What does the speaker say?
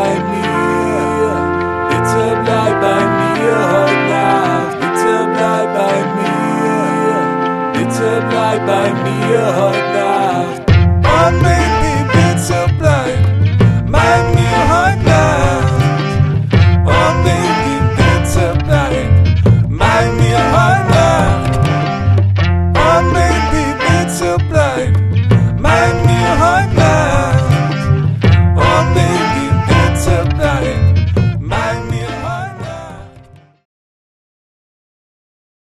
bei mir. Bitte bleib bei mir heute Nacht. Bitte bleib bei mir. Bitte bleib bei mir heute Nacht. Und